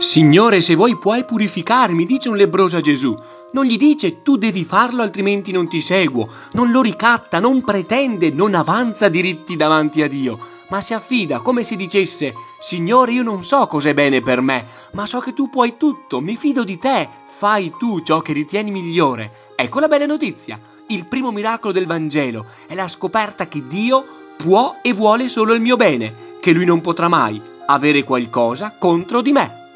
Signore, se vuoi puoi purificarmi, dice un lebbroso a Gesù. Non gli dice tu devi farlo altrimenti non ti seguo, non lo ricatta, non pretende, non avanza diritti davanti a Dio, ma si affida come se dicesse: Signore, io non so cos'è bene per me, ma so che tu puoi tutto, mi fido di te, fai tu ciò che ritieni migliore. Ecco la bella notizia. Il primo miracolo del Vangelo è la scoperta che Dio può e vuole solo il mio bene, che Lui non potrà mai avere qualcosa contro di me.